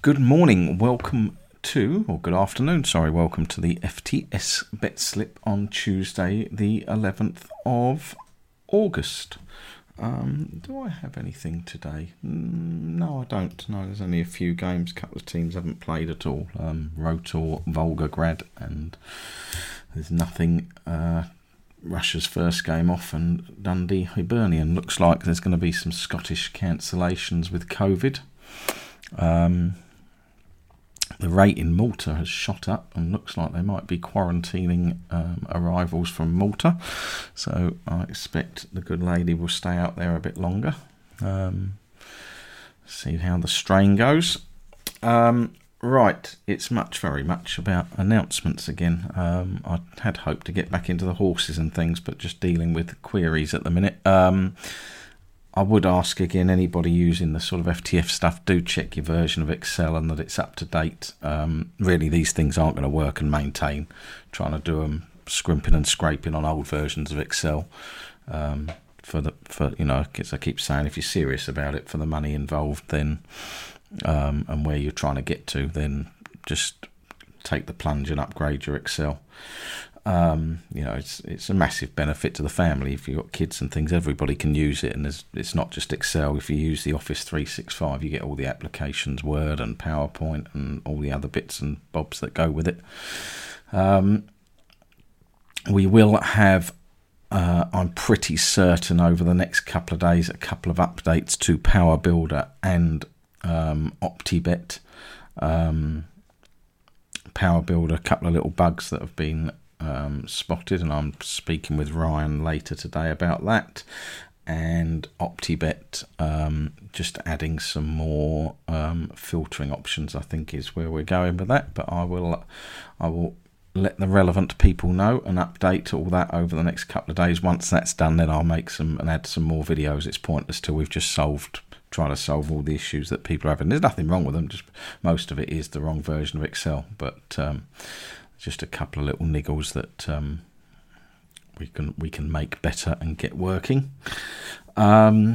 Good morning, welcome to the FTS Bet Slip on Tuesday the 11th of August. Do I have anything today? No, I don't. No, there's only a few games. A couple of teams haven't played at all. Rotor, Volgograd, and there's nothing. Russia's first game off, and Dundee Hibernian. Looks like there's going to be some Scottish cancellations with COVID. The rate in Malta has shot up and looks like they might be quarantining arrivals from Malta. So I expect the good lady will stay out there a bit longer. See how the strain goes. Right, it's very much about announcements again. I had hoped to get back into the horses and things, but just dealing with queries at the minute. I would ask again, anybody using the sort of FTF stuff, do check your version of Excel and that it's up to date. Really, these things aren't going to work and maintain. Trying to do them scrimping and scraping on old versions of Excel. As I keep saying, if you're serious about it, for the money involved, then and where you're trying to get to, then just take the plunge and upgrade your Excel. It's a massive benefit to the family. If you've got kids and things, everybody can use it, and it's not just Excel. If you use the Office 365, you get all the applications, Word and PowerPoint and all the other bits and bobs that go with it. We will have, I'm pretty certain, over the next couple of days, a couple of updates to Power Builder and OptiBet. Power Builder, a couple of little bugs that have been spotted, and I'm speaking with Ryan later today about that. And OptiBet, just adding some more filtering options, I think, is where we're going with that. But I will let the relevant people know and update all that over the next couple of days. Once that's done, then I'll make some and add some more videos. It's pointless till we've just trying to solve all the issues that people have, and there's nothing wrong with them, just most of it is the wrong version of Excel, but just a couple of little niggles that we can make better and get working. What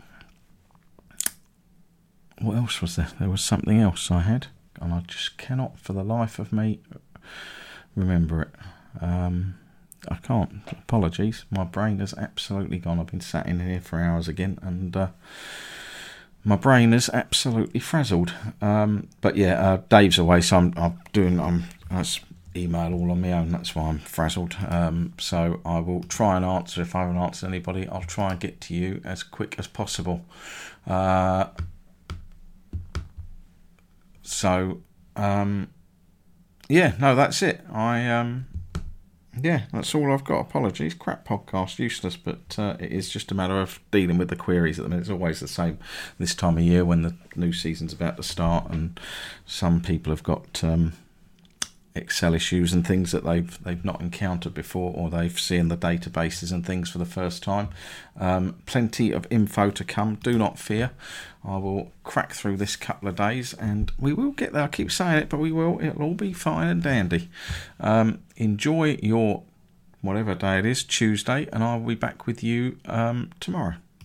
else was there? There was something else I had, and I just cannot for the life of me remember it. I can't. Apologies, my brain has absolutely gone. I've been sat in here for hours again, and my brain is absolutely frazzled. But yeah, Dave's away, so I'm email all on my own. That's why I'm frazzled. So I will try and answer. If I haven't answered anybody, I'll try and get to you as quick as possible. That's it. That's all I've got. Apologies. Crap podcast, useless, but it is just a matter of dealing with the queries at the minute. It's always the same this time of year when the new season's about to start, and some people have got Excel issues and things that they've not encountered before, or they've seen the databases and things for the first time. Plenty of info to come, do not fear. I will crack through this couple of days and we will get there. I keep saying it, but we will. It'll all be fine and dandy. Enjoy your whatever day it is, Tuesday, and I'll be back with you tomorrow.